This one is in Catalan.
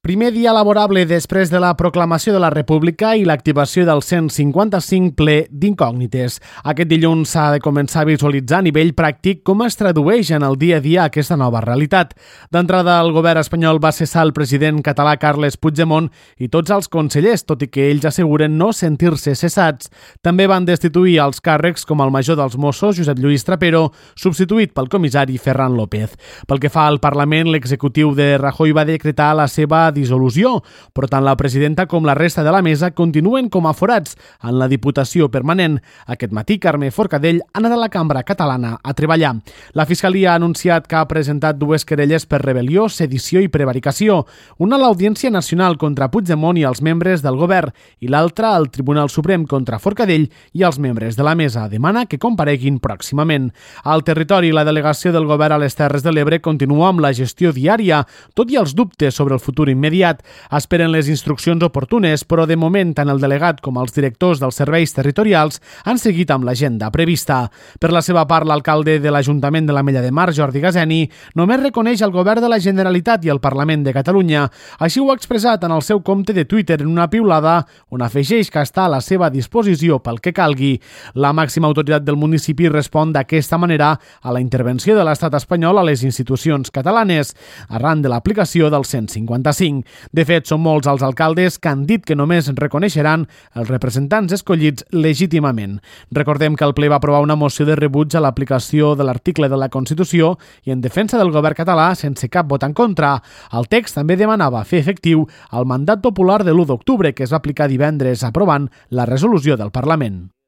Primer dia laborable després de la proclamació de la República i l'activació del 155 ple d'incògnites. Aquest dilluns s'ha de començar a visualitzar a nivell pràctic com es tradueix en el dia a dia aquesta nova realitat. D'entrada, el govern espanyol va cessar el president català Carles Puigdemont i tots els consellers, tot i que ells asseguren no sentir-se cessats. També van destituir els càrrecs com el major dels Mossos, Josep Lluís Trapero, substituït pel comissari Ferran López. Pel que fa al Parlament, l'executiu de Rajoy va decretar la seva dissolució, però tant la presidenta com la resta de la mesa continuen com a forats en la Diputació Permanent. Aquest matí, Carme Forcadell ha anat a la Cambra Catalana a treballar. La Fiscalia ha anunciat que ha presentat dues querelles per rebel·lió, sedició i prevaricació, una a l'Audiència Nacional contra Puigdemont i els membres del govern i l'altra al Tribunal Suprem contra Forcadell i els membres de la mesa. Demana que compareguin pròximament. Al territori, la delegació del govern a les Terres de l'Ebre continua amb la gestió diària, tot i els dubtes sobre el futur immediat. Esperen les instruccions oportunes, però de moment tant el delegat com els directors dels serveis territorials han seguit amb l'agenda prevista. Per la seva part, l'alcalde de l'Ajuntament de l'Ametlla de Mar, Jordi Gazeni, només reconeix el govern de la Generalitat i el Parlament de Catalunya. Així ho ha expressat en el seu compte de Twitter en una piulada on afegeix que està a la seva disposició pel que calgui. La màxima autoritat del municipi respon d'aquesta manera a la intervenció de l'estat espanyol a les institucions catalanes, arran de l'aplicació del 155. De fet, són molts els alcaldes que han dit que només reconeixeran els representants escollits legítimament. Recordem que el ple va aprovar una moció de rebuig a l'aplicació de l'article de la Constitució i en defensa del govern català sense cap vot en contra. El text també demanava fer efectiu el mandat popular de l'1 d'octubre que es va aplicar divendres aprovant la resolució del Parlament.